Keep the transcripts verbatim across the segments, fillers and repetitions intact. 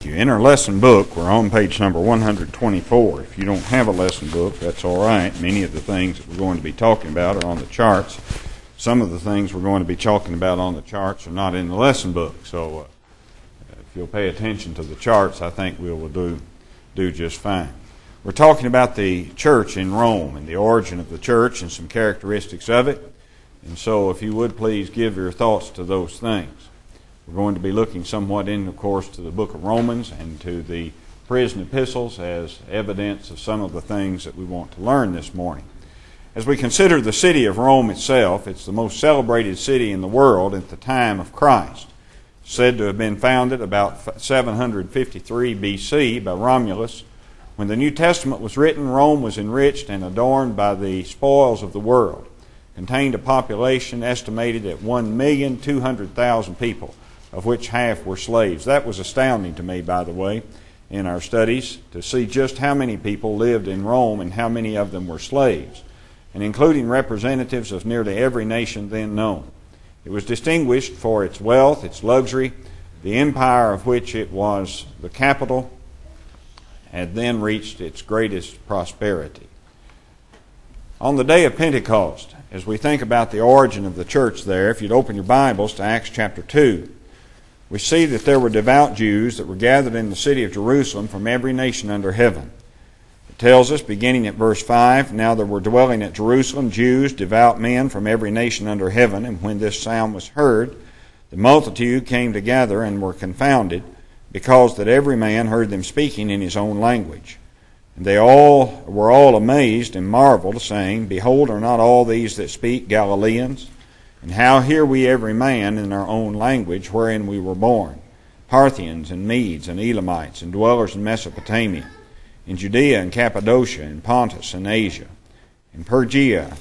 you. In our lesson book, we're on page number one hundred twenty-four. If you don't have a lesson book, that's all right. Many of the things that we're going to be talking about are on the charts. Some of the things we're going to be talking about on the charts are not in the lesson book. So uh, if you'll pay attention to the charts, I think we will do, do just fine. We're talking about the church in Rome and the origin of the church and some characteristics of it. And so if you would please give your thoughts to those things. We're going to be looking somewhat in, of course, to the book of Romans and to the prison epistles as evidence of some of the things that we want to learn this morning. As we consider the city of Rome itself, it's the most celebrated city in the world at the time of Christ. It's said to have been founded about seven hundred fifty-three B C by Romulus. When the New Testament was written, Rome was enriched and adorned by the spoils of the world. It contained a population estimated at one million two hundred thousand people, of which half were slaves. That was astounding to me, by the way, in our studies, to see just how many people lived in Rome and how many of them were slaves, and including representatives of nearly every nation then known. It was distinguished for its wealth, its luxury, the empire of which it was the capital, had then reached its greatest prosperity. On the day of Pentecost, as we think about the origin of the church there, if you'd open your Bibles to Acts chapter two, we see that there were devout Jews that were gathered in the city of Jerusalem from every nation under heaven. It tells us, beginning at verse five, "Now there were dwelling at Jerusalem Jews, devout men from every nation under heaven, and when this sound was heard, the multitude came together and were confounded, because that every man heard them speaking in his own language. And they all were all amazed and marveled, saying, Behold, are not all these that speak Galileans? And how hear we every man in our own language wherein we were born, Parthians and Medes and Elamites and dwellers in Mesopotamia, in Judea and Cappadocia and Pontus and Asia, in Phrygia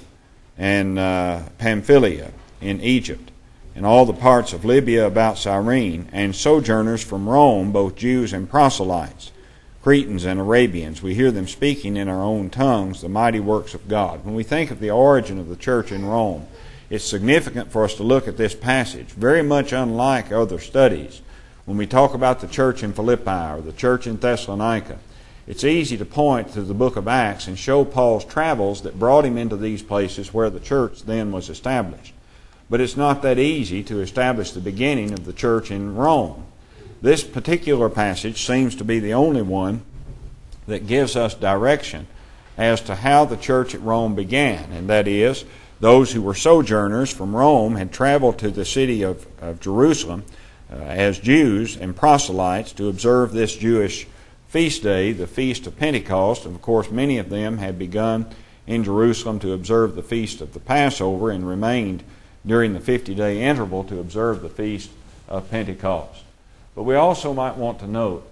and uh, Pamphylia, in Egypt, and all the parts of Libya about Cyrene, and sojourners from Rome, both Jews and proselytes, Cretans and Arabians. We hear them speaking in our own tongues the mighty works of God." When we think of the origin of the church in Rome, it's significant for us to look at this passage, very much unlike other studies. When we talk about the church in Philippi or the church in Thessalonica, it's easy to point to the book of Acts and show Paul's travels that brought him into these places where the church then was established. But it's not that easy to establish the beginning of the church in Rome. This particular passage seems to be the only one that gives us direction as to how the church at Rome began, and that is, those who were sojourners from Rome had traveled to the city of, of Jerusalem uh, as Jews and proselytes to observe this Jewish feast day, the Feast of Pentecost. And of course, many of them had begun in Jerusalem to observe the Feast of the Passover and remained during the fifty-day interval to observe the Feast of Pentecost. But we also might want to note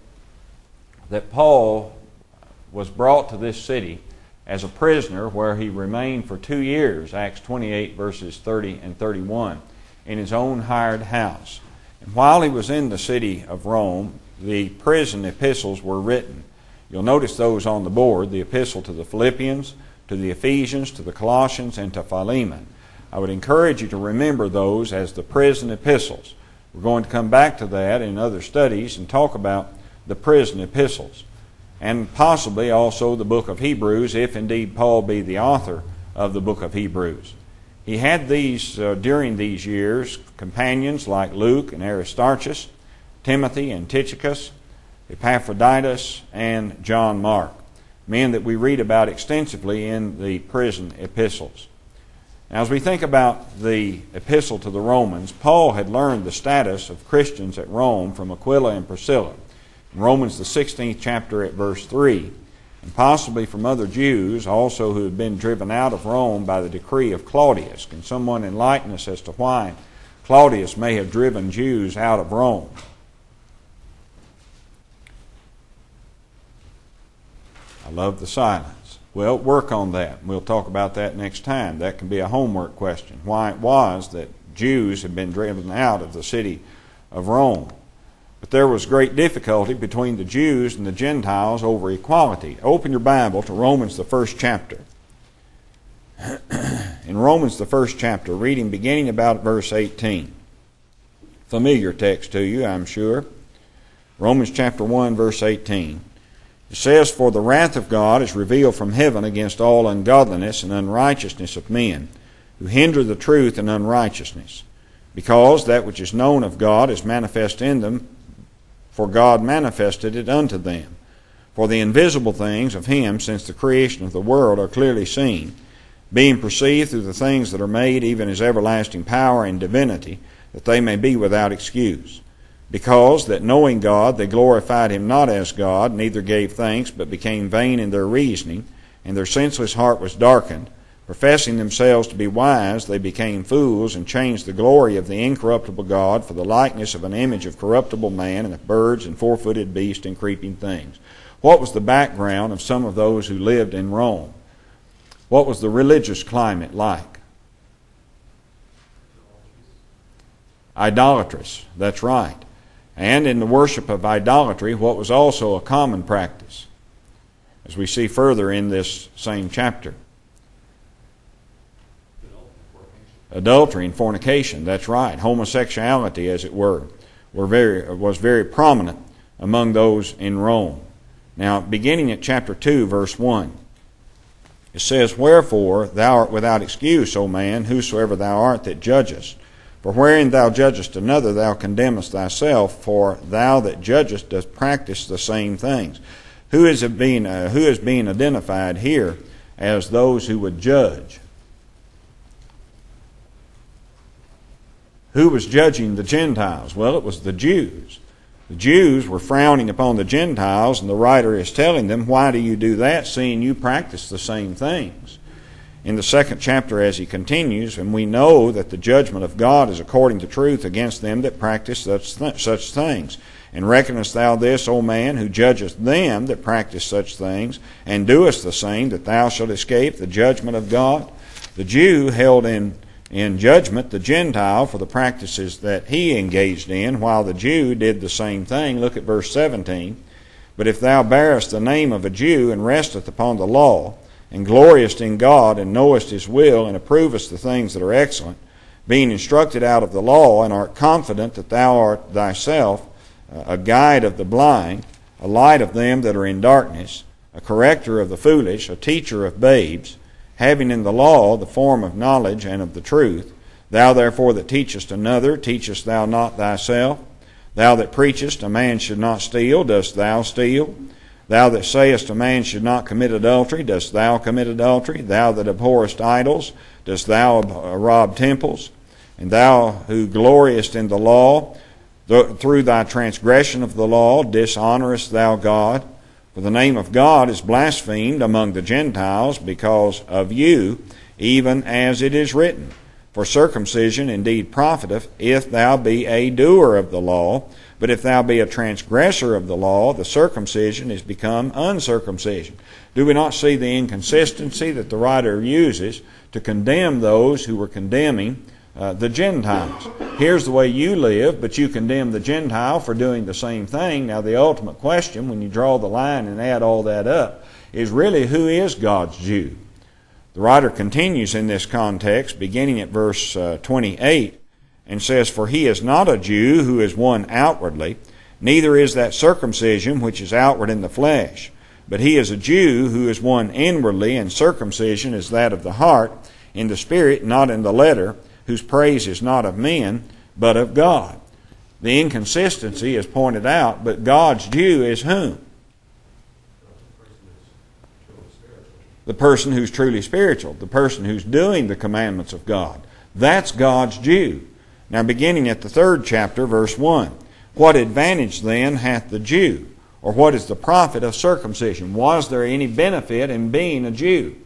that Paul was brought to this city as a prisoner, where he remained for two years, Acts twenty-eight, verses thirty and thirty-one, in his own hired house. And while he was in the city of Rome, the prison epistles were written. You'll notice those on the board, the epistle to the Philippians, to the Ephesians, to the Colossians, and to Philemon. I would encourage you to remember those as the prison epistles. We're going to come back to that in other studies and talk about the prison epistles, and possibly also the book of Hebrews, if indeed Paul be the author of the book of Hebrews. He had these, uh, during these years, companions like Luke and Aristarchus, Timothy and Tychicus, Epaphroditus, and John Mark, men that we read about extensively in the prison epistles. Now, as we think about the epistle to the Romans, Paul had learned the status of Christians at Rome from Aquila and Priscilla. In Romans, the sixteenth chapter at verse three, and possibly from other Jews also who had been driven out of Rome by the decree of Claudius. Can someone enlighten us as to why Claudius may have driven Jews out of Rome? I love the silence. Well, work on that. We'll talk about that next time. That can be a homework question. Why it was that Jews had been driven out of the city of Rome. But there was great difficulty between the Jews and the Gentiles over equality. Open your Bible to Romans, the first chapter. In Romans, the first chapter, reading beginning about verse eighteen. Familiar text to you, I'm sure. Romans chapter one, verse eighteen. It says, "For the wrath of God is revealed from heaven against all ungodliness and unrighteousness of men, who hinder the truth in unrighteousness, because that which is known of God is manifest in them, for God manifested it unto them. For the invisible things of him since the creation of the world are clearly seen, being perceived through the things that are made, even his everlasting power and divinity, that they may be without excuse. Because that knowing God, they glorified him not as God, neither gave thanks, but became vain in their reasoning, and their senseless heart was darkened. Professing themselves to be wise, they became fools, and changed the glory of the incorruptible God for the likeness of an image of corruptible man, and of birds, and four-footed beasts, and creeping things." What was the background of some of those who lived in Rome? What was the religious climate like? Idolatrous, that's right. And in the worship of idolatry, what was also a common practice, as we see further in this same chapter? Adultery and fornication, that's right. Homosexuality, as it were, were very, was very prominent among those in Rome. Now, beginning at chapter two, verse one, it says, "Wherefore thou art without excuse, O man, whosoever thou art that judgest. For wherein thou judgest another, thou condemnest thyself, for thou that judgest dost practice the same things." Who is being, uh, who is being identified here as those who would judge? Who was judging the Gentiles? Well, it was the Jews. The Jews were frowning upon the Gentiles, and the writer is telling them, why do you do that, seeing you practice the same things? In the second chapter, as he continues, "And we know that the judgment of God is according to truth against them that practice such, th- such things. And reckonest thou this, O man, who judgest them that practice such things, and doest the same, that thou shalt escape the judgment of God?" The Jew held in in judgment the Gentile for the practices that he engaged in, while the Jew did the same thing. Look at verse seventeen. "But if thou bearest the name of a Jew, and resteth upon the law, and gloriest in God, and knowest his will, and approvest the things that are excellent, being instructed out of the law, and art confident that thou art thyself a guide of the blind, a light of them that are in darkness, a corrector of the foolish, a teacher of babes, having in the law the form of knowledge and of the truth, thou therefore that teachest another, teachest thou not thyself? Thou that preachest a man should not steal, dost thou steal? Thou that sayest a man should not commit adultery, dost thou commit adultery? Thou that abhorrest idols, dost thou rob temples? And thou who gloriest in the law, through thy transgression of the law, dishonorest thou God? For the name of God is blasphemed among the Gentiles because of you, even as it is written, For circumcision indeed profiteth, if thou be a doer of the law. But if thou be a transgressor of the law, the circumcision is become uncircumcision. Do we not see the inconsistency that the writer uses to condemn those who were condemning uh, the Gentiles? Here's the way you live, but you condemn the Gentile for doing the same thing. Now the ultimate question, when you draw the line and add all that up, is really, who is God's Jew? The writer continues in this context, beginning at verse uh, twenty-eight, and says, For he is not a Jew who is one outwardly, neither is that circumcision which is outward in the flesh. But he is a Jew who is one inwardly, and circumcision is that of the heart, in the spirit, not in the letter, whose praise is not of men, but of God. The inconsistency is pointed out, but God's Jew is whom? The person who's truly spiritual, the person who's doing the commandments of God. That's God's Jew. Now beginning at the third chapter, verse one. What advantage then hath the Jew? Or what is the profit of circumcision? Was there any benefit in being a Jew?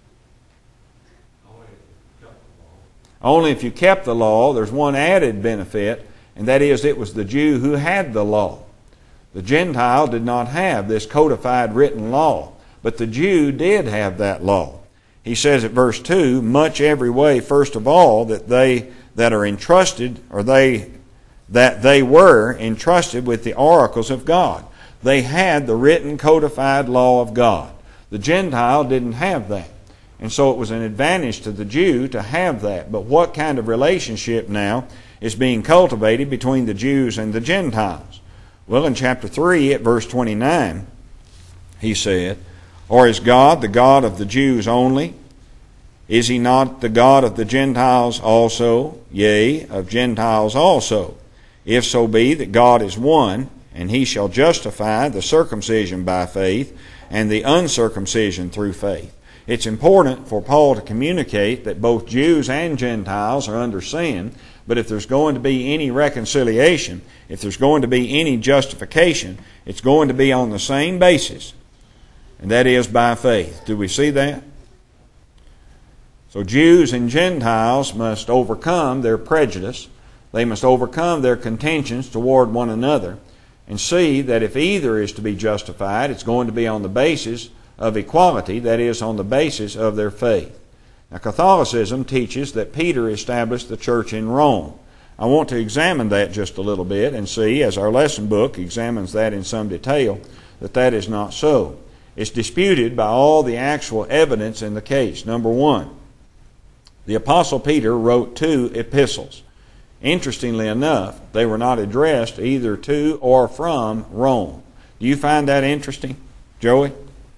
Only if you kept the law. There's one added benefit, and that is it was the Jew who had the law. The Gentile did not have this codified written law, but the Jew did have that law. He says at verse two, Much every way, first of all, that they that are entrusted, or they that they were entrusted with the oracles of God. They had the written codified law of God. The Gentile didn't have that. And so it was an advantage to the Jew to have that. But what kind of relationship now is being cultivated between the Jews and the Gentiles? Well, in chapter three, at verse twenty-nine, he said, "Or is God the God of the Jews only? Is he not the God of the Gentiles also? Yea, of Gentiles also. If so be that God is one, and he shall justify the circumcision by faith, and the uncircumcision through faith." It's important for Paul to communicate that both Jews and Gentiles are under sin, but if there's going to be any reconciliation, if there's going to be any justification, it's going to be on the same basis, and that is by faith. Do we see that? So Jews and Gentiles must overcome their prejudice. They must overcome their contentions toward one another and see that if either is to be justified, it's going to be on the basis of equality, that is, on the basis of their faith. Now, Catholicism teaches that Peter established the church in Rome. I want to examine that just a little bit and see, as our lesson book examines that in some detail, that that is not so. It's disputed by all the actual evidence in the case. Number one, the Apostle Peter wrote two epistles. Interestingly enough, they were not addressed either to or from Rome. Do you find that interesting, Joey?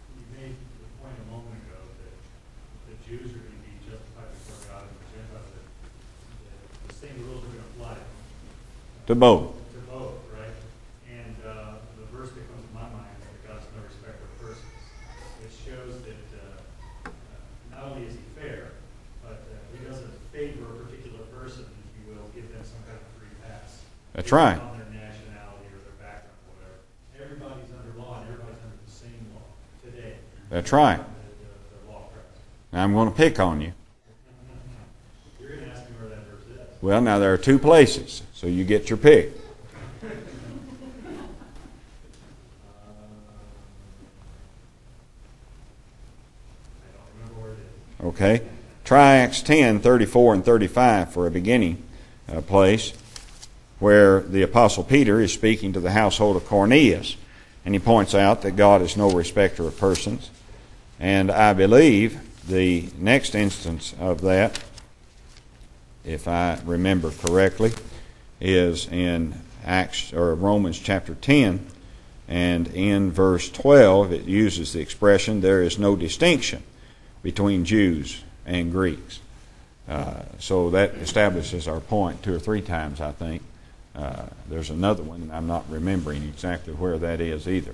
To both. To both, right? And uh, the verse that comes to my mind is that God's no respecter of persons. It shows that uh, uh, not only is he fair, but uh, he doesn't favor a particular person, if you will, give them some kind of free pass. That's right. On their nationality or their background or whatever. Everybody's under law and everybody's under the same law today. That's right. The, the, the law presses. Now I'm going to pick on you. You're going to ask me where that verse is. Well, now there are two places, so you get your pick. Okay. Try Acts ten, thirty-four and thirty-five for a beginning uh, place where the Apostle Peter is speaking to the household of Cornelius. And he points out that God is no respecter of persons. And I believe the next instance of that, if I remember correctly, is in Acts or Romans chapter ten, and in verse twelve it uses the expression, "There is no distinction between Jews and Greeks." Uh, so that establishes our point two or three times, I think. Uh, there's another one, and I'm not remembering exactly where that is either.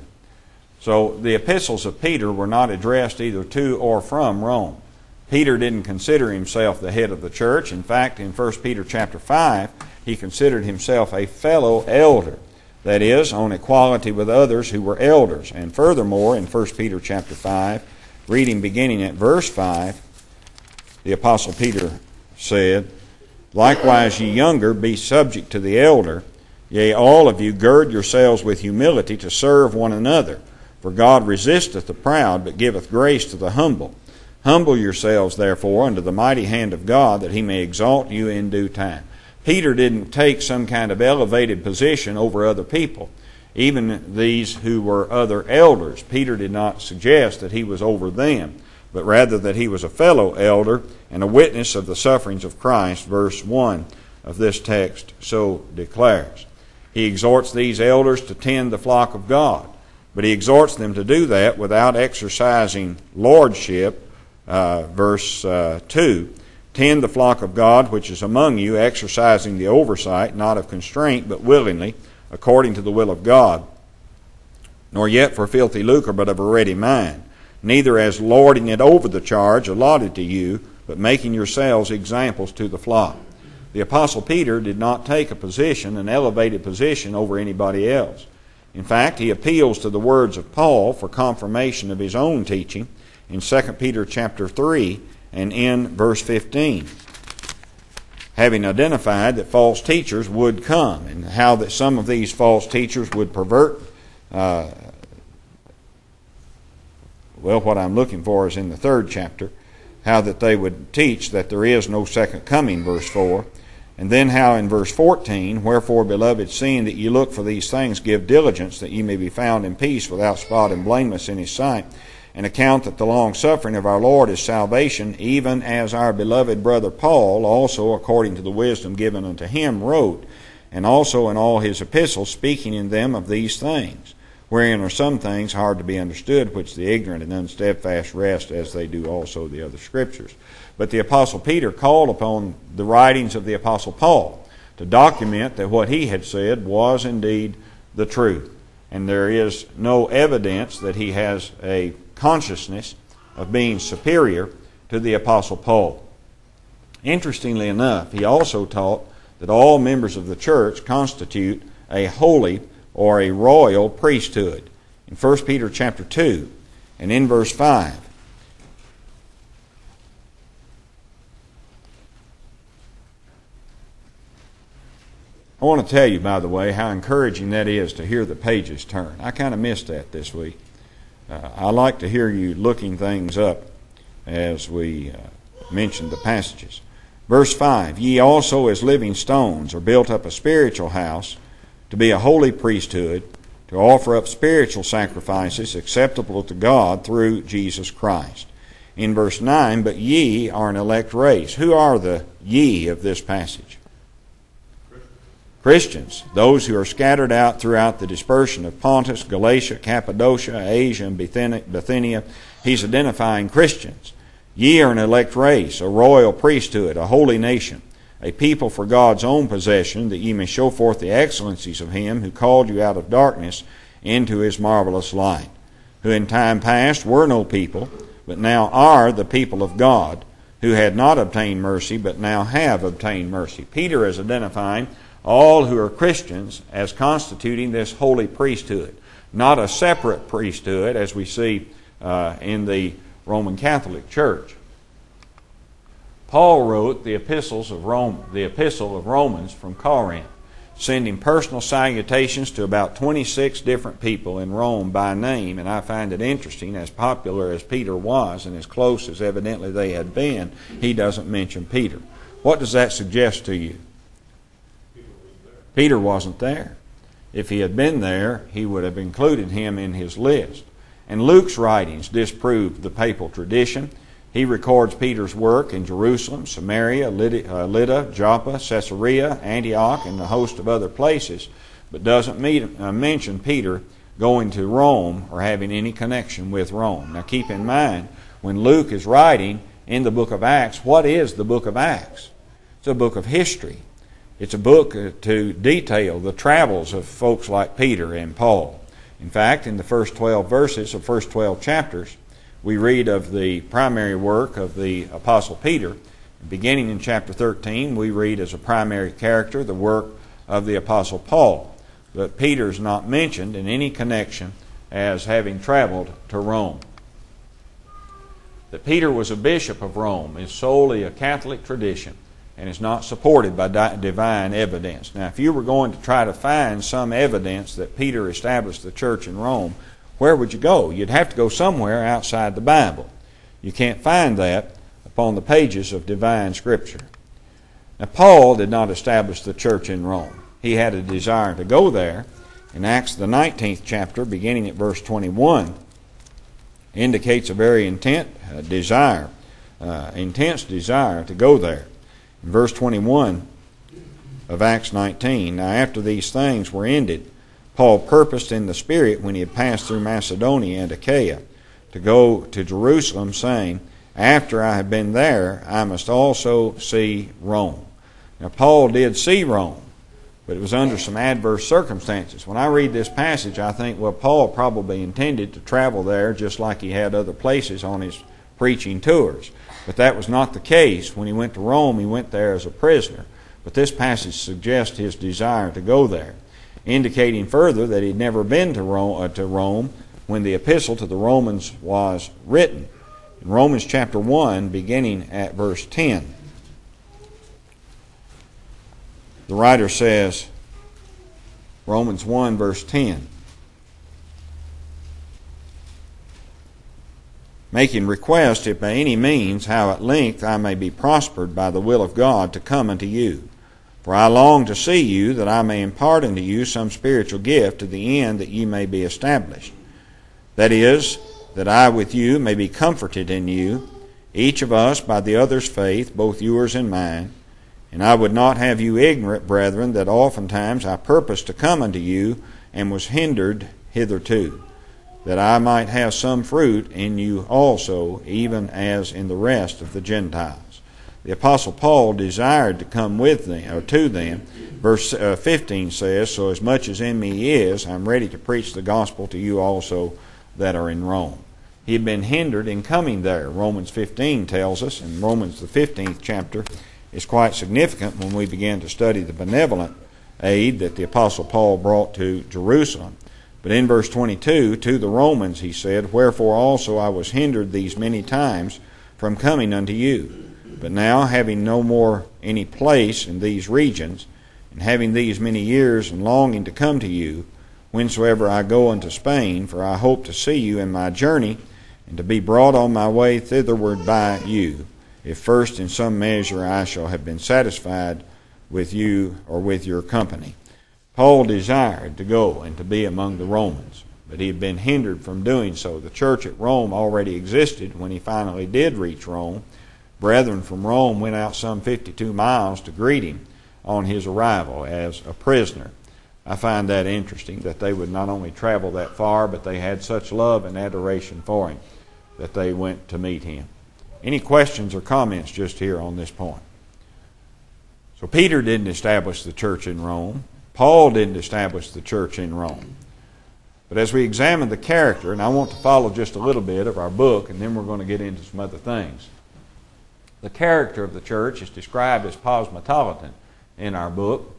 So the epistles of Peter were not addressed either to or from Rome. Peter didn't consider himself the head of the church. In fact, in First Peter chapter five, he considered himself a fellow elder, that is, on equality with others who were elders. And furthermore, in First Peter chapter five, reading beginning at verse five, the Apostle Peter said, "Likewise ye younger, be subject to the elder. Yea, all of you gird yourselves with humility to serve one another. For God resisteth the proud, but giveth grace to the humble. Humble yourselves, therefore, under the mighty hand of God, that he may exalt you in due time." Peter didn't take some kind of elevated position over other people, even these who were other elders. Peter did not suggest that he was over them, but rather that he was a fellow elder and a witness of the sufferings of Christ. Verse one of this text so declares. He exhorts these elders to tend the flock of God, but he exhorts them to do that without exercising lordship. Uh, verse uh, two, "Tend the flock of God which is among you, exercising the oversight, not of constraint, but willingly, according to the will of God. Nor yet for filthy lucre, but of a ready mind. Neither as lording it over the charge allotted to you, but making yourselves examples to the flock." The Apostle Peter did not take a position, an elevated position, over anybody else. In fact, he appeals to the words of Paul for confirmation of his own teaching in Second Peter chapter three and in verse fifteen, having identified that false teachers would come and how that some of these false teachers would pervert. Uh, well, what I'm looking for is in the third chapter, how that they would teach that there is no second coming, verse four. And then how in verse fourteen, "Wherefore, beloved, seeing that ye look for these things, give diligence that ye may be found in peace, without spot and blameless in his sight. And account that the long suffering of our Lord is salvation, even as our beloved brother Paul also, according to the wisdom given unto him, wrote. and also in all his epistles, speaking in them of these things, wherein are some things hard to be understood, which the ignorant and unsteadfast wrest, as they do also the other Scriptures. But the Apostle Peter called upon the writings of the Apostle Paul to document that what he had said was indeed the truth. And there is no evidence that he has a consciousness of being superior to the Apostle Paul. Interestingly enough, he also taught that all members of the church constitute a holy or a royal priesthood. In First Peter chapter two and in verse five, I want to tell you, by the way, how encouraging that is to hear the pages turn. I kind of missed that this week. Uh, I like to hear you looking things up as we uh, mention the passages. Verse five, ye also as living stones are built up a spiritual house to be a holy priesthood, to offer up spiritual sacrifices acceptable to God through Jesus Christ. In verse nine, but ye are an elect race. Who are the ye of this passage? Christians, those who are scattered out throughout the dispersion of Pontus, Galatia, Cappadocia, Asia, and Bithynia. He's identifying Christians. Ye are an elect race, a royal priesthood, a holy nation, a people for God's own possession, that ye may show forth the excellencies of him who called you out of darkness into his marvelous light, who in time past were no people, but now are the people of God, who had not obtained mercy, but now have obtained mercy. Peter is identifying all who are Christians as constituting this holy priesthood, not a separate priesthood as we see uh, in the Roman Catholic Church. Paul wrote the epistles of Rome, the epistle of Romans from Corinth, sending personal salutations to about twenty-six different people in Rome by name, and I find it interesting, as popular as Peter was and as close as evidently they had been, he doesn't mention Peter. What does that suggest to you? Peter wasn't there. If he had been there, he would have included him in his list. And Luke's writings disprove the papal tradition. He records Peter's work in Jerusalem, Samaria, Lydda, Joppa, Caesarea, Antioch, and a host of other places, but doesn't meet, uh, mention Peter going to Rome or having any connection with Rome. Now keep in mind, when Luke is writing in the book of Acts, what is the book of Acts? It's a book of history. It's a book to detail the travels of folks like Peter and Paul. In fact, in the first twelve verses of first twelve chapters, we read of the primary work of the Apostle Peter. Beginning in chapter thirteen, we read as a primary character the work of the Apostle Paul. But Peter is not mentioned in any connection as having traveled to Rome. That Peter was a bishop of Rome is solely a Catholic tradition, and is not supported by di- divine evidence. Now, if you were going to try to find some evidence that Peter established the church in Rome, where would you go? You'd have to go somewhere outside the Bible. You can't find that upon the pages of divine Scripture. Now, Paul did not establish the church in Rome. He had a desire to go there. In Acts the nineteenth chapter, beginning at verse twenty-one, indicates a very intent uh, desire, uh, intense desire to go there. In verse twenty-one of Acts nineteen, now after these things were ended, Paul purposed in the Spirit, when he had passed through Macedonia and Achaia, to go to Jerusalem, saying, after I have been there, I must also see Rome. Now Paul did see Rome, but it was under some adverse circumstances. When I read this passage, I think, well, Paul probably intended to travel there just like he had other places on his preaching tours. But that was not the case. When he went to Rome, he went there as a prisoner. But this passage suggests his desire to go there, indicating further that he'd never been to Rome, uh, to Rome when the epistle to the Romans was written. In Romans chapter one, beginning at verse ten, the writer says, Romans one, verse ten, making request, if by any means, how at length I may be prospered by the will of God to come unto you. For I long to see you, that I may impart unto you some spiritual gift, to the end that ye may be established. That is, that I with you may be comforted in you, each of us by the other's faith, both yours and mine. And I would not have you ignorant, brethren, that oftentimes I purposed to come unto you, and was hindered hitherto, that I might have some fruit in you also, even as in the rest of the Gentiles. The Apostle Paul desired to come with them, or to them. Verse uh, fifteen says, So as much as in me is, I am ready to preach the gospel to you also that are in Rome. He had been hindered in coming there. Romans fifteen tells us, and Romans the fifteenth chapter is quite significant when we begin to study the benevolent aid that the Apostle Paul brought to Jerusalem. But in verse twenty-two, to the Romans he said, Wherefore also I was hindered these many times from coming unto you. But now, having no more any place in these regions, and having these many years and longing to come to you, whensoever I go unto Spain, for I hope to see you in my journey, and to be brought on my way thitherward by you, if first in some measure I shall have been satisfied with you or with your company. Paul desired to go and to be among the Romans, but he had been hindered from doing so. The church at Rome already existed when he finally did reach Rome. Brethren from Rome went out some fifty-two miles to greet him on his arrival as a prisoner. I find that interesting, that they would not only travel that far, but they had such love and adoration for him that they went to meet him. Any questions or comments just here on this point? So Peter didn't establish the church in Rome. Paul didn't establish the church in Rome. But as we examine the character, and I want to follow just a little bit of our book, and then we're going to get into some other things. The character of the church is described as cosmopolitan in our book.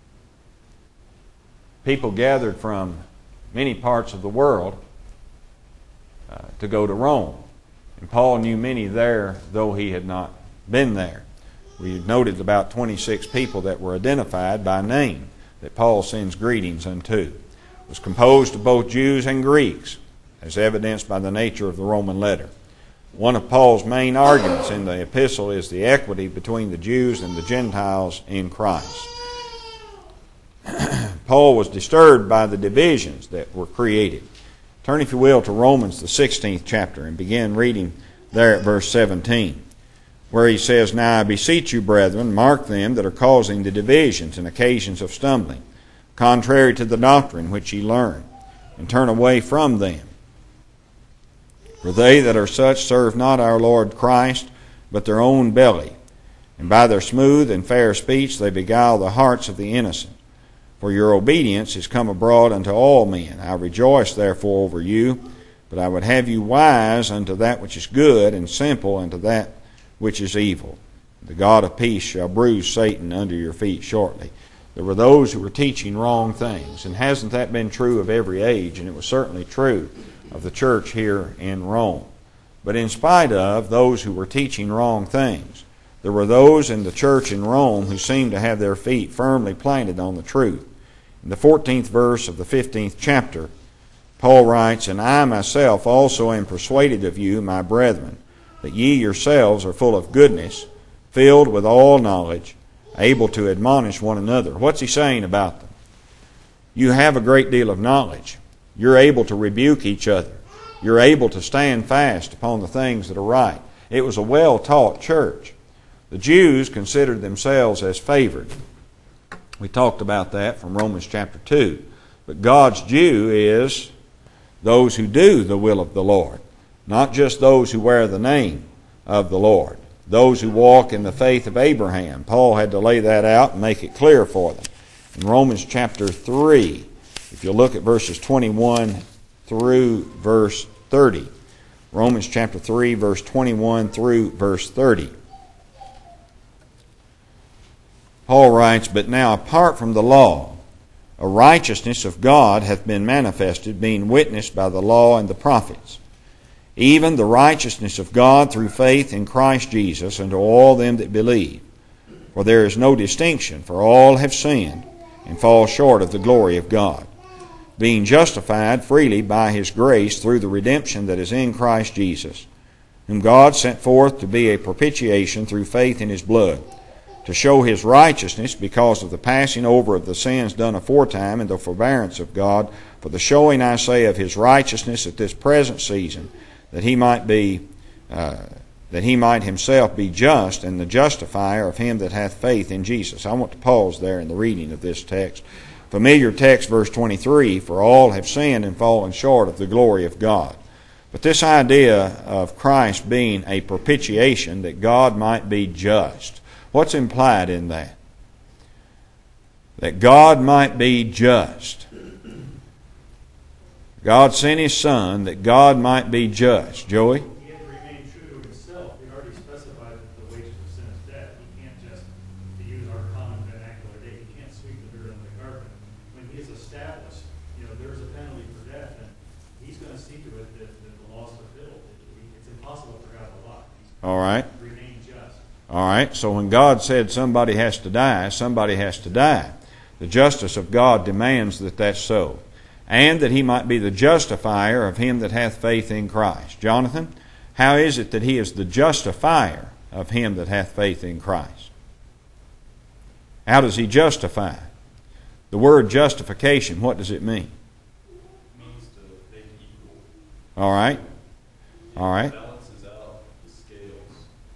People gathered from many parts of the world uh, to go to Rome. And Paul knew many there, though he had not been there. We noted about twenty-six people that were identified by name that Paul sends greetings unto. It was composed of both Jews and Greeks, as evidenced by the nature of the Roman letter. One of Paul's main arguments in the epistle is the equity between the Jews and the Gentiles in Christ. Paul was disturbed by the divisions that were created. Turn, if you will, to Romans the sixteenth chapter and begin reading there at verse seventeen, where he says, Now I beseech you, brethren, mark them that are causing the divisions and occasions of stumbling, contrary to the doctrine which ye learn, and turn away from them. For they that are such serve not our Lord Christ, but their own belly, and by their smooth and fair speech they beguile the hearts of the innocent. For your obedience is come abroad unto all men. I rejoice therefore over you, but I would have you wise unto that which is good, and simple unto that which is evil. The God of peace shall bruise Satan under your feet shortly. There were those who were teaching wrong things, and hasn't that been true of every age? And it was certainly true of the church here in Rome. But in spite of those who were teaching wrong things, there were those in the church in Rome who seemed to have their feet firmly planted on the truth. In the fourteenth verse of the fifteenth chapter, Paul writes, And I myself also am persuaded of you, my brethren, that ye yourselves are full of goodness, filled with all knowledge, able to admonish one another. What's he saying about them? You have a great deal of knowledge. You're able to rebuke each other. You're able to stand fast upon the things that are right. It was a well-taught church. The Jews considered themselves as favored. We talked about that from Romans chapter two. But God's Jew is those who do the will of the Lord, not just those who wear the name of the Lord, those who walk in the faith of Abraham. Paul had to lay that out and make it clear for them. In Romans chapter three, if you look at verses twenty-one through verse thirty, Romans chapter three, verse twenty-one through verse thirty, Paul writes, But now apart from the law, a righteousness of God hath been manifested, being witnessed by the law and the prophets, even the righteousness of God through faith in Christ Jesus unto all them that believe. For there is no distinction, for all have sinned and fall short of the glory of God, being justified freely by His grace through the redemption that is in Christ Jesus, whom God sent forth to be a propitiation through faith in His blood, to show His righteousness because of the passing over of the sins done aforetime and the forbearance of God, for the showing, I say, of His righteousness at this present season, that He might be uh, that he might himself be just and the justifier of him that hath faith in Jesus. I want to pause there in the reading of this text. Familiar text, verse twenty-three, for all have sinned and fallen short of the glory of God. But this idea of Christ being a propitiation, that God might be just, what's implied in that? That God might be just. God sent His Son that God might be just. Joey? He had to remain true to Himself. He already specified that the wages of sin is death. He can't just, to use our common vernacular day, he can't sweep the dirt under the carpet. When He is established, you know, there's a penalty for death, and He's going to see to it that, that the law is fulfilled. It's impossible for God to lie. He's All right. remain just. All right. So when God said somebody has to die, somebody has to die. The justice of God demands that that's so. And that He might be the justifier of him that hath faith in Christ. Jonathan, how is it that He is the justifier of him that hath faith in Christ? How does He justify? The word justification, what does it mean? It means to make equal. All right. All right. It balances out the scales.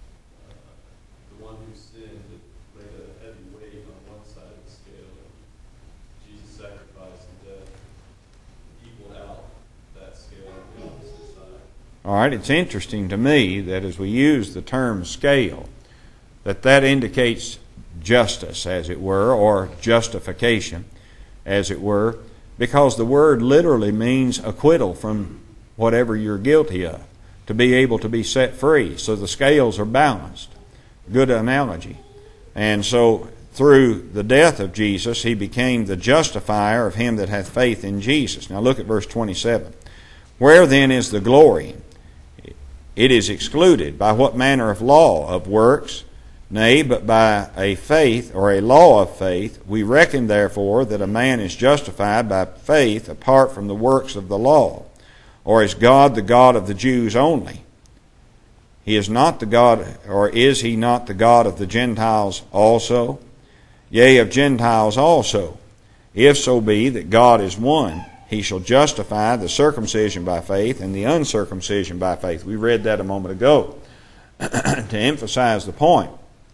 Uh, the one who sinned laid a heavy weight on one side of the scale. Jesus' sacrifice and death equaled out that scale on the opposite side. All right. It's interesting to me that as we use the term scale, that that indicates justice, as it were, or justification, as it were, because the word literally means acquittal from whatever you're guilty of, to be able to be set free. So the scales are balanced. Good analogy. And so through the death of Jesus, He became the justifier of him that hath faith in Jesus. Now look at verse twenty-seven. Where then is the glory? It is excluded. By what manner of law? Of works? Nay, but by a faith, or a law of faith. We reckon therefore that a man is justified by faith apart from the works of the law. Or is God the God of the Jews only? He is not the God, or is He not the God of the Gentiles also? Yea, of Gentiles also. If so be that God is one, He shall justify the circumcision by faith and the uncircumcision by faith. We read that a moment ago to emphasize the point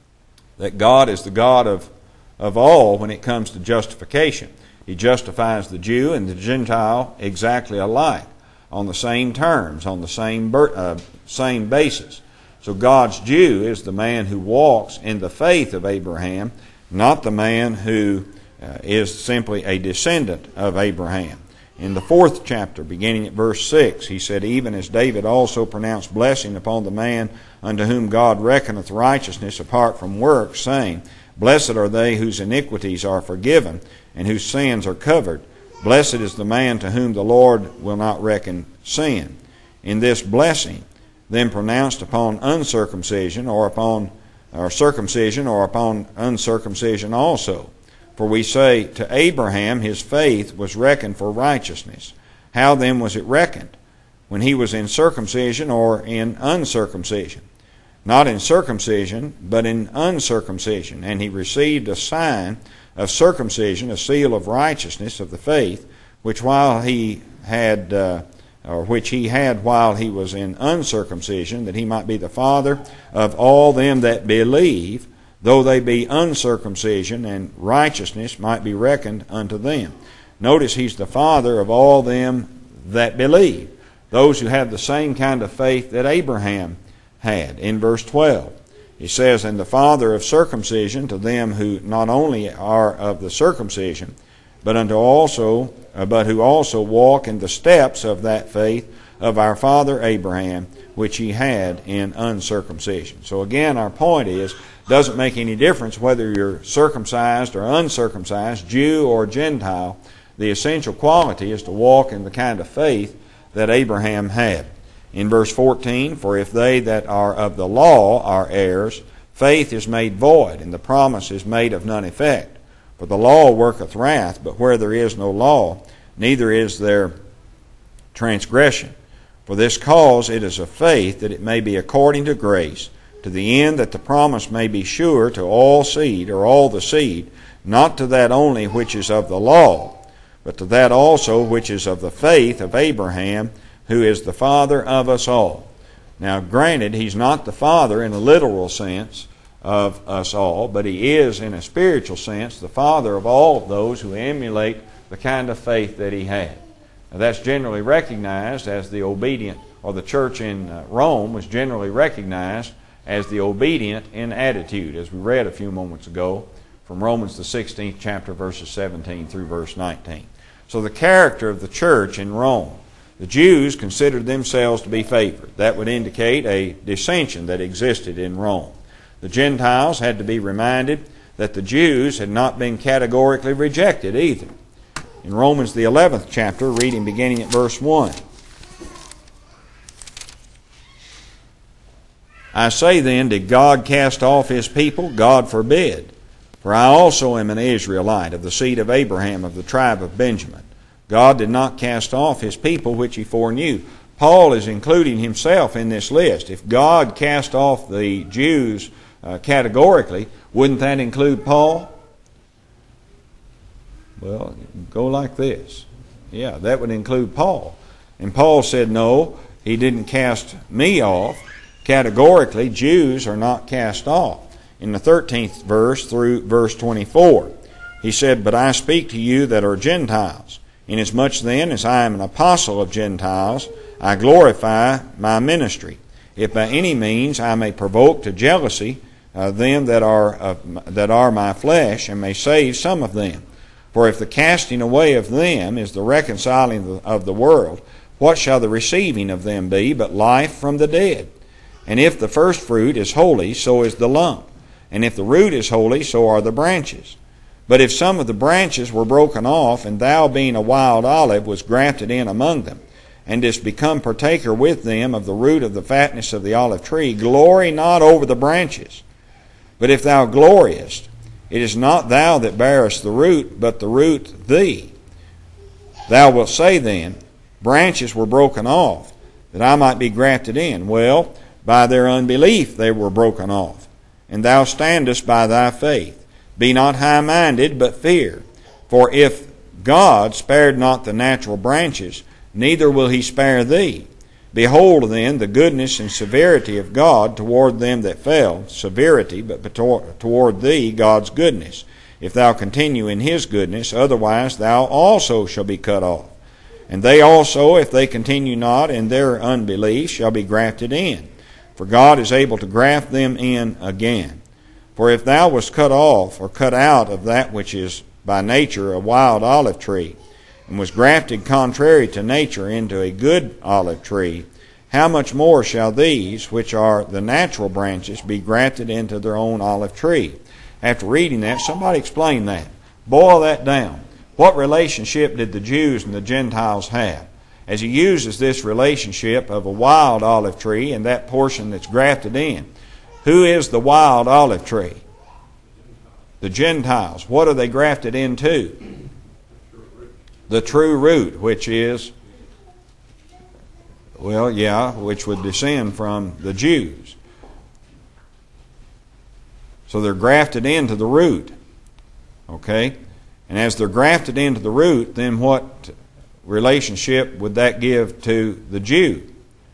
that God is the God of, of all when it comes to justification. He justifies the Jew and the Gentile exactly alike, on the same terms, on the same uh, same basis. So God's Jew is the man who walks in the faith of Abraham, not the man who uh, is simply a descendant of Abraham. In the fourth chapter, beginning at verse six, he said, even as David also pronounced blessing upon the man unto whom God reckoneth righteousness apart from works, saying, blessed are they whose iniquities are forgiven and whose sins are covered. Blessed is the man to whom the Lord will not reckon sin. In this blessing, then pronounced upon uncircumcision, or upon or circumcision, or upon uncircumcision also. For we say, to Abraham his faith was reckoned for righteousness. How then was it reckoned? When he was in circumcision or in uncircumcision? Not in circumcision, but in uncircumcision. And he received a sign of circumcision, a seal of righteousness of the faith, which while he had, uh, or which he had while he was in uncircumcision, that he might be the father of all them that believe, though they be uncircumcision, and righteousness might be reckoned unto them. Notice he's the father of all them that believe, those who have the same kind of faith that Abraham had. In verse twelve, he says, and the father of circumcision to them who not only are of the circumcision, but unto also, uh, but who also walk in the steps of that faith of our father Abraham, which he had in uncircumcision. So again, our point is, doesn't make any difference whether you're circumcised or uncircumcised, Jew or Gentile. The essential quality is to walk in the kind of faith that Abraham had. In verse fourteen, for if they that are of the law are heirs, faith is made void, and the promise is made of none effect. For the law worketh wrath, but where there is no law, neither is there transgression. For this cause it is of faith, that it may be according to grace, to the end that the promise may be sure to all seed, or all the seed, not to that only which is of the law, but to that also which is of the faith of Abraham, who is the father of us all. Now, granted, He's not the Father in a literal sense of us all, but He is, in a spiritual sense, the Father of all of those who emulate the kind of faith that He had. Now, that's generally recognized as the obedient, or the church in uh, Rome was generally recognized as the obedient in attitude, as we read a few moments ago from Romans the sixteenth chapter, verses seventeen through verse nineteen. So the character of the church in Rome. The Jews considered themselves to be favored. That would indicate a dissension that existed in Rome. The Gentiles had to be reminded that the Jews had not been categorically rejected either. In Romans the eleventh chapter, reading beginning at verse one. I say then, did God cast off His people? God forbid. For I also am an Israelite, of the seed of Abraham, of the tribe of Benjamin. God did not cast off His people which He foreknew. Paul is including himself in this list. If God cast off the Jews uh, categorically, wouldn't that include Paul? Well, go like this. Yeah, that would include Paul. And Paul said, no, He didn't cast me off. Categorically, Jews are not cast off. In the thirteenth verse through verse twenty-four, he said, but I speak to you that are Gentiles. Inasmuch then as I am an apostle of Gentiles, I glorify my ministry. If by any means I may provoke to jealousy uh, them that are, uh, that are my flesh, and may save some of them. For if the casting away of them is the reconciling of the world, what shall the receiving of them be but life from the dead? And if the first fruit is holy, so is the lump. And if the root is holy, so are the branches. But if some of the branches were broken off, and thou being a wild olive was grafted in among them, and didst become partaker with them of the root of the fatness of the olive tree, glory not over the branches. But if thou gloriest, it is not thou that bearest the root, but the root thee. Thou wilt say then, branches were broken off, that I might be grafted in. Well, by their unbelief they were broken off. And thou standest by thy faith. Be not high-minded, but fear. For if God spared not the natural branches, neither will He spare thee. Behold then the goodness and severity of God toward them that fell, severity, but toward thee God's goodness, if thou continue in His goodness, otherwise thou also shalt be cut off. And they also, if they continue not in their unbelief, shall be grafted in. For God is able to graft them in again. For if thou wast cut off, or cut out of that which is by nature a wild olive tree, and was grafted contrary to nature into a good olive tree, how much more shall these, which are the natural branches, be grafted into their own olive tree? After reading that, somebody explain that. Boil that down. What relationship did the Jews and the Gentiles have? As he uses this relationship of a wild olive tree and that portion that's grafted in. Who is the wild olive tree? The Gentiles. What are they grafted into? The true root, which is, well, yeah, which would descend from the Jews. So they're grafted into the root. Okay? And as they're grafted into the root, then what relationship would that give to the Jew?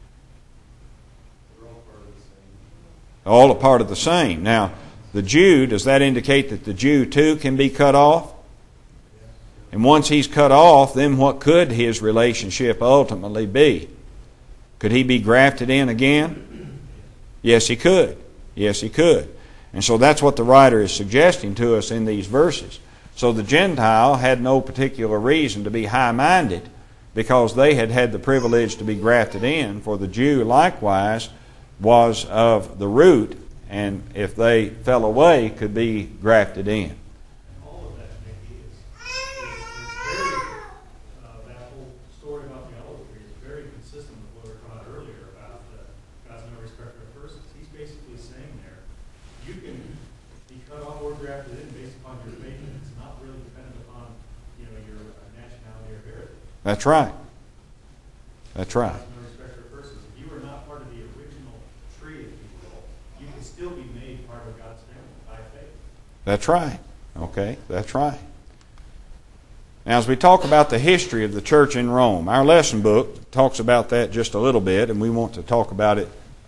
All a part of the same. Now, the Jew, does that indicate that the Jew too can be cut off? And once he's cut off, then what could his relationship ultimately be? Could he be grafted in again? Yes, he could. Yes, he could. And so that's what the writer is suggesting to us in these verses. So the Gentile had no particular reason to be high-minded because they had had the privilege to be grafted in, for the Jew likewise was of the root, and if they fell away, could be grafted in. All of that, Mickey, is, is, is very, uh, that whole story about the olive tree is very consistent with what we were talking about earlier about the God's no respecter of persons. He's basically saying there, you can be cut off or grafted in based upon your faith, and it's not really dependent upon, you know, your uh, nationality or heritage. That's right. That's right. God's no respecter of persons. If you were not part of the original tree, if you will, you can still be made part of God's family by faith. That's right. Okay, that's right. Now, as we talk about the history of the church in Rome, our lesson book talks about that just a little bit, and we want to talk about it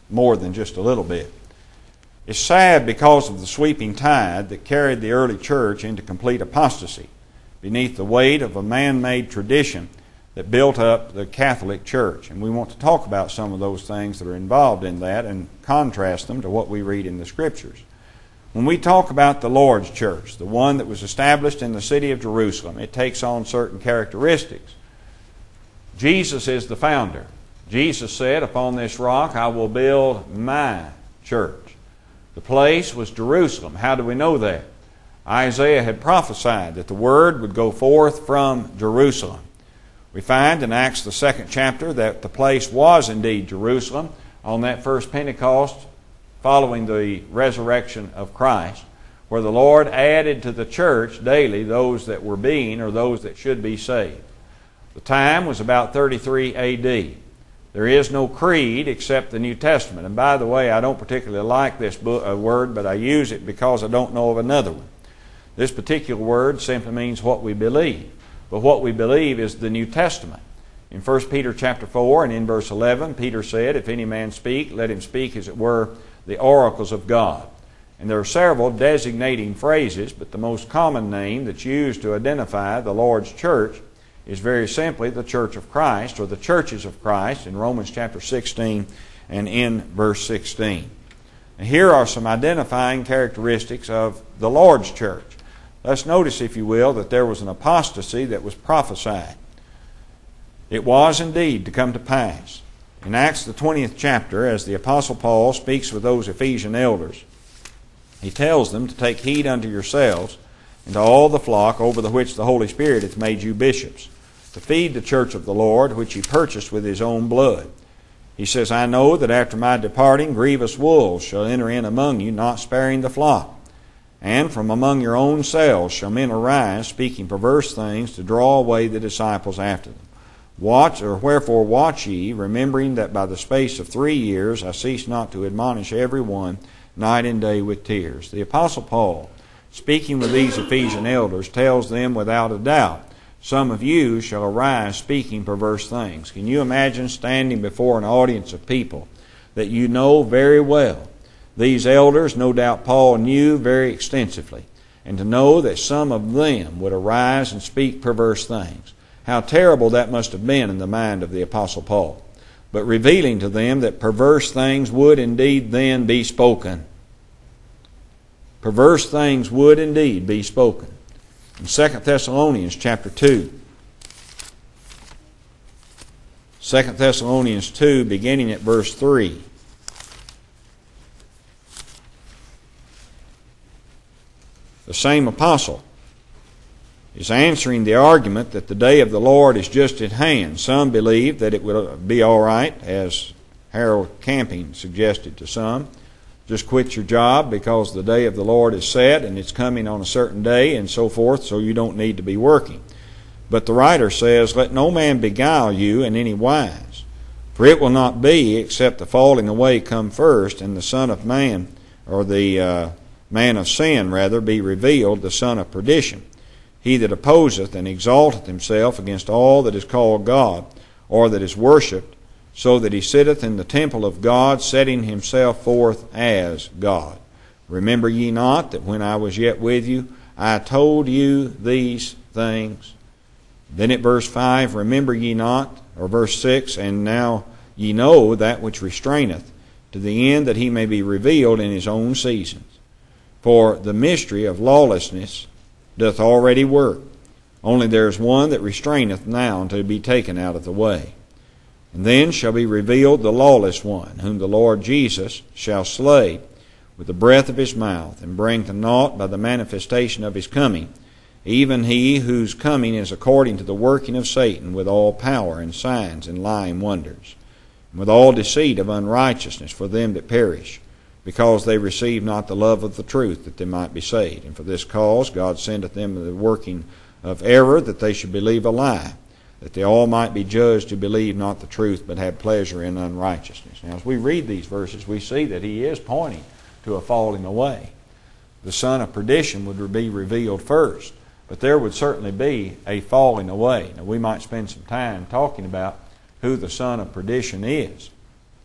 more than just a little bit. It's sad because of the sweeping tide that carried the early church into complete apostasy beneath the weight of a man-made tradition that built up the Catholic Church. And we want to talk about some of those things that are involved in that and contrast them to what we read in the Scriptures. When we talk about the Lord's Church, the one that was established in the city of Jerusalem, it takes on certain characteristics. Jesus is the founder. Jesus said, "Upon this rock I will build my church." The place was Jerusalem. How do we know that? Isaiah had prophesied that the word would go forth from Jerusalem. We find in Acts the second chapter that the place was indeed Jerusalem on that first Pentecost following the resurrection of Christ, where the Lord added to the church daily those that were being or those that should be saved. The time was about thirty-three A D. There is no creed except the New Testament. And by the way, I don't particularly like this book, uh, word, but I use it because I don't know of another one. This particular word simply means what we believe. But what we believe is the New Testament. In First Peter chapter four and in verse eleven, Peter said, "If any man speak, let him speak as it were the oracles of God." And there are several designating phrases, but the most common name that's used to identify the Lord's church is very simply the Church of Christ, or the churches of Christ, in Romans chapter sixteen and in verse sixteen. Now, here are some identifying characteristics of the Lord's church. Let's notice, if you will, that there was an apostasy that was prophesied. It was indeed to come to pass. In Acts the twentieth chapter, as the Apostle Paul speaks with those Ephesian elders, he tells them to take heed unto yourselves and to all the flock over the which the Holy Spirit hath made you bishops, to feed the church of the Lord, which he purchased with his own blood. He says, "I know that after my departing grievous wolves shall enter in among you, not sparing the flock. And from among your own selves shall men arise, speaking perverse things, to draw away the disciples after them. Watch, or wherefore watch ye, remembering that by the space of three years I cease not to admonish every one, night and day with tears." The Apostle Paul, speaking with these Ephesian elders, tells them without a doubt, some of you shall arise speaking perverse things. Can you imagine standing before an audience of people that you know very well? These elders, no doubt Paul knew very extensively. And to know that some of them would arise and speak perverse things. How terrible that must have been in the mind of the Apostle Paul. But revealing to them that perverse things would indeed then be spoken. Perverse things would indeed be spoken. In Second Thessalonians chapter two, Second Thessalonians two, beginning at verse three. The same apostle is answering the argument that the day of the Lord is just at hand. Some believe that it would be all right, as Harold Camping suggested to some. Just quit your job because the day of the Lord is set and it's coming on a certain day and so forth, so you don't need to be working. But the writer says, "Let no man beguile you in any wise, for it will not be except the falling away come first, and the Son of Man, or the uh, man of sin rather, be revealed, the son of perdition. He that opposeth and exalteth himself against all that is called God, or that is worshipped, so that he sitteth in the temple of God, setting himself forth as God. Remember ye not that when I was yet with you, I told you these things?" Then at verse five, "Remember ye not," or verse six, "And now ye know that which restraineth, to the end that he may be revealed in his own seasons. For the mystery of lawlessness doth already work. Only there is one that restraineth now until he be taken out of the way. And then shall be revealed the lawless one, whom the Lord Jesus shall slay with the breath of his mouth, and bring to naught by the manifestation of his coming, even he whose coming is according to the working of Satan, with all power and signs and lying wonders, and with all deceit of unrighteousness for them that perish, because they receive not the love of the truth, that they might be saved. And for this cause God sendeth them the working of error, that they should believe a lie, that they all might be judged who believe not the truth, but have pleasure in unrighteousness." Now, as we read these verses, we see that he is pointing to a falling away. The son of perdition would be revealed first, but there would certainly be a falling away. Now, we might spend some time talking about who the son of perdition is.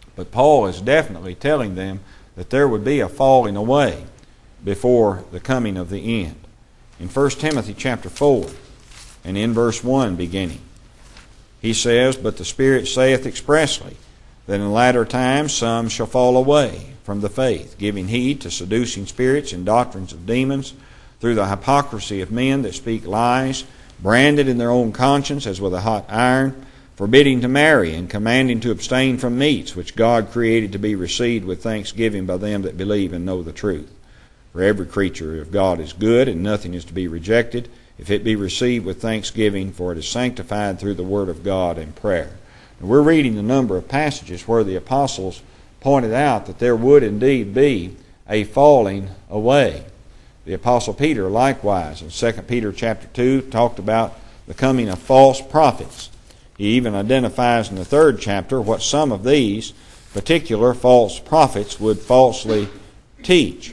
But Paul is definitely telling them that there would be a falling away before the coming of the end. In First Timothy chapter four, and in verse one beginning, he says, "But the Spirit saith expressly, that in latter times some shall fall away from the faith, giving heed to seducing spirits and doctrines of demons, through the hypocrisy of men that speak lies, branded in their own conscience as with a hot iron, forbidding to marry, and commanding to abstain from meats which God created to be received with thanksgiving by them that believe and know the truth. For every creature of God is good, and nothing is to be rejected, if it be received with thanksgiving, for it is sanctified through the word of God and prayer." Now, we're reading a number of passages where the apostles pointed out that there would indeed be a falling away. The apostle Peter likewise in Second Peter chapter two talked about the coming of false prophets. He even identifies in the third chapter what some of these particular false prophets would falsely teach.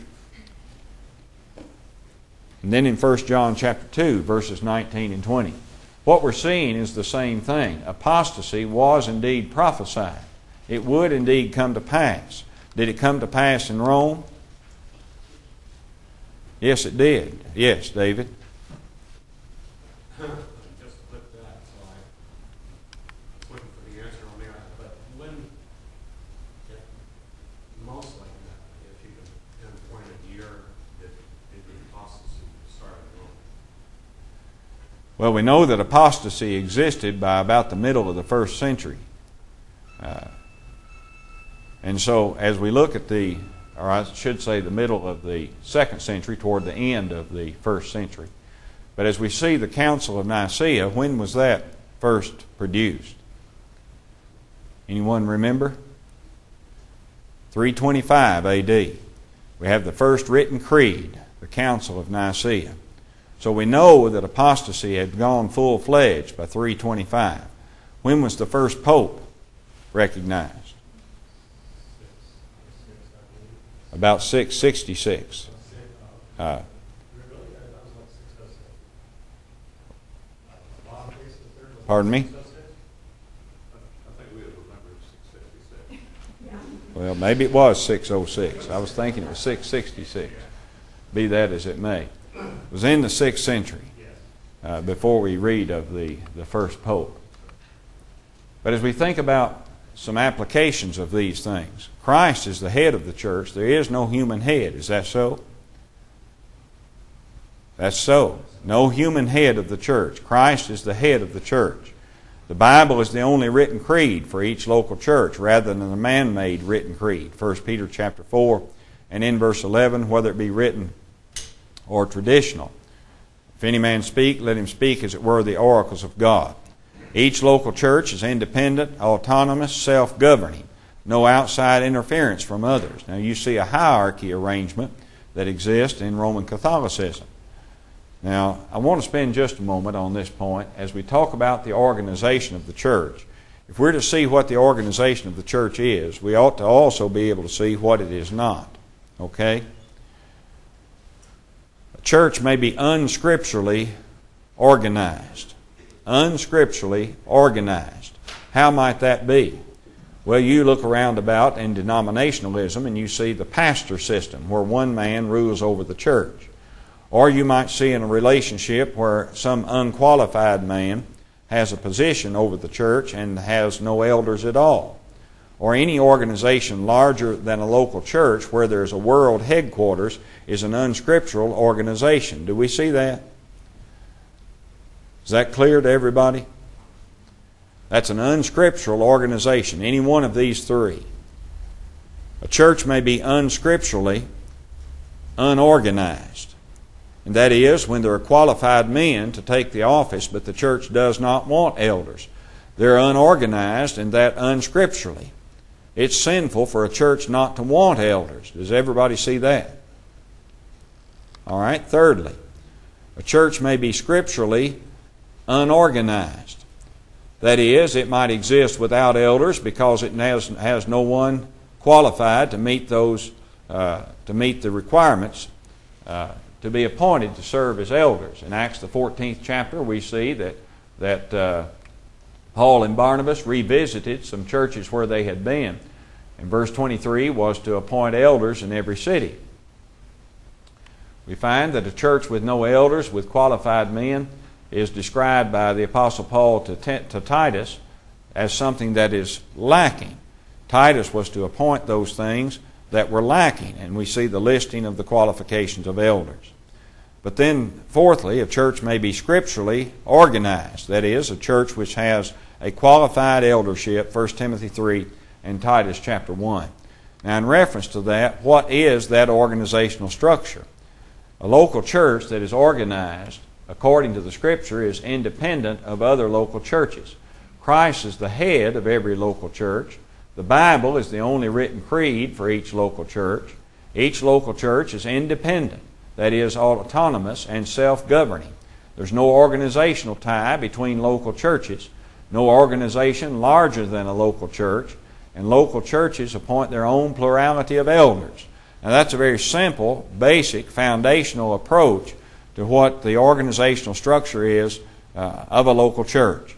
And then in First John chapter two, verses nineteen and twenty, what we're seeing is the same thing. Apostasy was indeed prophesied. It would indeed come to pass. Did it come to pass in Rome? Yes, it did. Yes, David. Just clip that, so I was looking for the answer on there. But when, if, most likely, if you could pinpoint a year that did the apostasy start in Rome? Well, we know that apostasy existed by about the middle of the first century. Uh, and so as we look at the, or I should say the middle of the second century, toward the end of the first century. But as we see the Council of Nicaea, when was that first produced? Anyone remember? three twenty-five A D. We have the first written creed, the Council of Nicaea. So we know that apostasy had gone full-fledged by three twenty-five. When was the first pope recognized? About six sixty-six. Uh, pardon me? I think we have remembered six sixty-six. Well, maybe it was six oh six. I was thinking it was six sixty-six. Be that as it may. It was in the sixth century uh, before we read of the, the first pope. But as we think about some applications of these things, Christ is the head of the church. There is no human head. Is that so? That's so. No human head of the church. Christ is the head of the church. The Bible is the only written creed for each local church rather than a man-made written creed. First Peter chapter four and in verse eleven, whether it be written or traditional. If any man speak, let him speak as it were the oracles of God. Each local church is independent, autonomous, self-governing. No outside interference from others. Now you see a hierarchy arrangement that exists in Roman Catholicism. Now, I want to spend just a moment on this point as we talk about the organization of the church. If we're to see what the organization of the church is, we ought to also be able to see what it is not. Okay? A church may be unscripturally organized. Unscripturally organized. How might that be? Well, you look around about in denominationalism and you see the pastor system where one man rules over the church. Or you might see in a relationship where some unqualified man has a position over the church and has no elders at all. Or any organization larger than a local church where there's a world headquarters is an unscriptural organization. Do we see that? Is that clear to everybody? That's an unscriptural organization, any one of these three. A church may be unscripturally unorganized. And that is when there are qualified men to take the office, but the church does not want elders. They're unorganized and that unscripturally. It's sinful for a church not to want elders. Does everybody see that? All right. Thirdly, a church may be scripturally unorganized. That is, it might exist without elders because it has, has no one qualified to meet those uh, to meet the requirements uh, to be appointed to serve as elders. In Acts the fourteenth chapter, we see that that uh, Paul and Barnabas revisited some churches where they had been, And verse twenty-three was to appoint elders in every city. We find that a church with no elders, with qualified men, is described by the Apostle Paul to, to Titus as something that is lacking. Titus was to appoint those things that were lacking, and we see the listing of the qualifications of elders. But then, fourthly, a church may be scripturally organized. That is, a church which has a qualified eldership, First Timothy three and Titus chapter one. Now, in reference to that, what is that organizational structure? A local church that is organized according to the Scripture is independent of other local churches. Christ is the head of every local church. The Bible is the only written creed for each local church. Each local church is independent, that is, autonomous and self-governing. There's no organizational tie between local churches, no organization larger than a local church, and local churches appoint their own plurality of elders. Now that's a very simple, basic, foundational approach to what the organizational structure is uh, of a local church.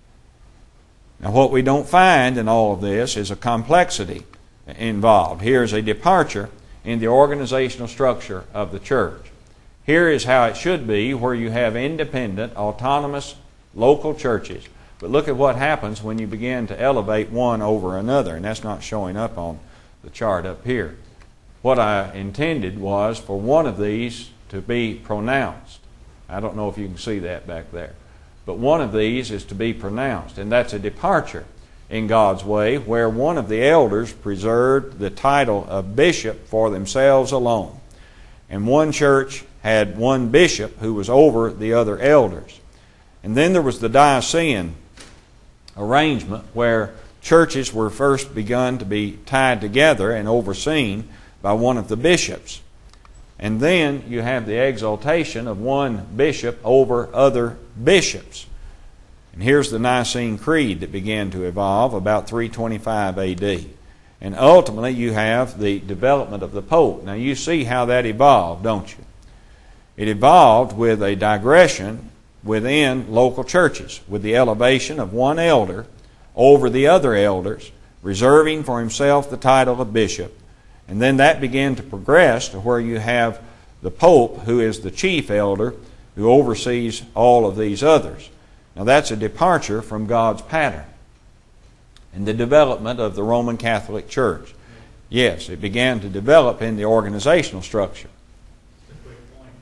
Now what we don't find in all of this is a complexity involved. Here's a departure in the organizational structure of the church. Here is how it should be, where you have independent, autonomous, local churches. But look at what happens when you begin to elevate one over another, and that's not showing up on the chart up here. What I intended was for one of these to be pronounced. I don't know if you can see that back there. But one of these is to be pronounced, and that's a departure in God's way, where one of the elders preserved the title of bishop for themselves alone. And one church had one bishop who was over the other elders. And then there was the diocesan arrangement, where churches were first begun to be tied together and overseen by one of the bishops. And then you have the exaltation of one bishop over other bishops. And here's the Nicene Creed that began to evolve about three twenty-five A D. And ultimately you have the development of the Pope. Now you see how that evolved, don't you? It evolved with a digression within local churches, with the elevation of one elder over the other elders, reserving for himself the title of bishop. And then that began to progress to where you have the Pope, who is the chief elder, who oversees all of these others. Now that's a departure from God's pattern and the development of the Roman Catholic Church. Yes, it began to develop in the organizational structure. Just a quick point.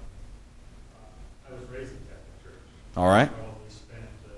Uh, I was raised in Catholic Church. All right. I probably spent uh,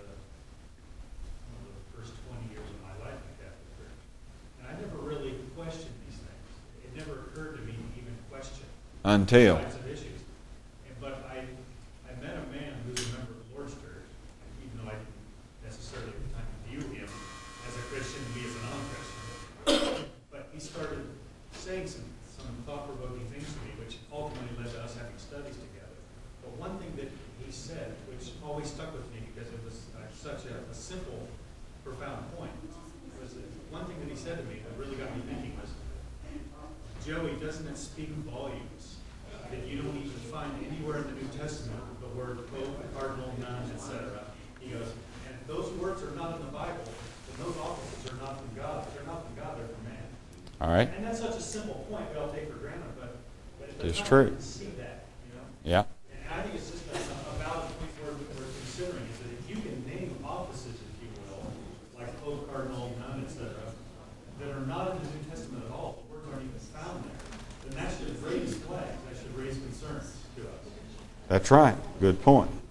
the first twenty years of my life in the Catholic Church. And I never really questioned these things. It never occurred to me to even question Until. these types of issues. And, but I, I met a man who's a member of the Lord's Church, even though I didn't necessarily at the time view him as a Christian, me as a non-Christian. But he started saying some, some thought-provoking things to me, which ultimately led to us having studies together. But one thing that he said, which always stuck with me because it was uh, such a, a simple, profound point, was that one thing that he said to me that really got me thinking was, Joey, doesn't it speak volumes that you don't even find anywhere in the New Testament the word pope, cardinal, nun, et cetera? He goes, and those words are not in the Bible, and those offices are not from God. They're not from God, they're from man. All right. And that's such a simple point we all take for granted, but, but at the It's time true. we didn't see that, you know? Yeah. And I think it's just a, a valid point we're, we're considering, is that if you can name offices, if you will, like pope, cardinal, nun, et cetera, that are not in the New Testament at all, the words aren't even found there, then that should raise flags, that should raise concerns to us. That's right. Good point.